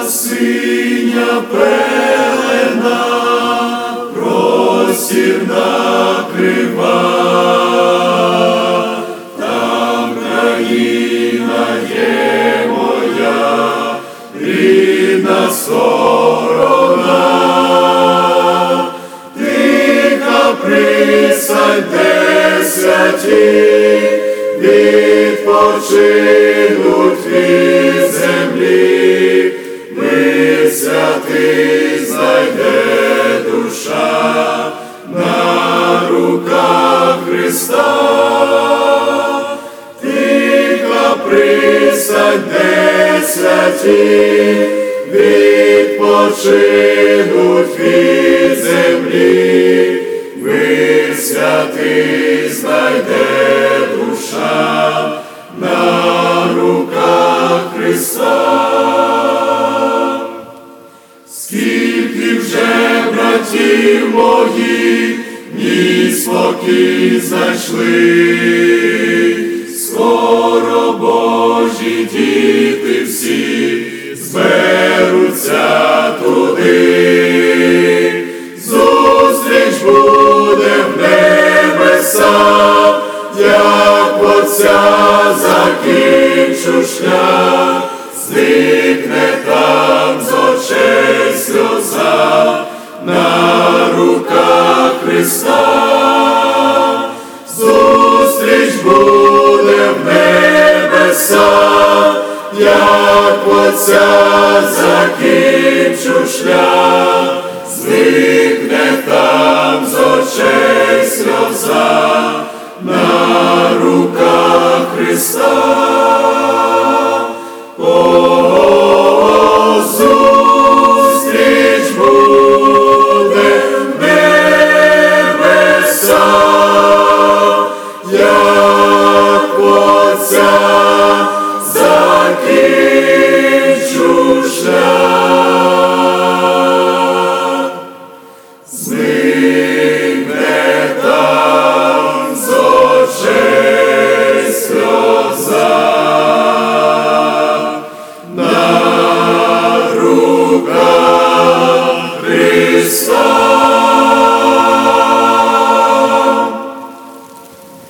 синя пелена, простір накрива, там країна є моя, рідна сторона, тиха пристань, де святі відпочинуть від землі, мир святий знайде душа на руках Христа. Тиха пристань, де святі відпочинуть від землі, мир святий знайде душа на руках Христа. Скільки вже братів моїх мій спокій знайшли, скоро Божі діти всі зберуться туди, зустріч буде в небесах, як Отця закінчу шлях, зникне там з очей сльоза на руках Христа. Зустріч буде в небесах, як Отця закінчу шлях, зникне там з очей сльоза на руках Христа. О, зустріч буде в небесах, як Отця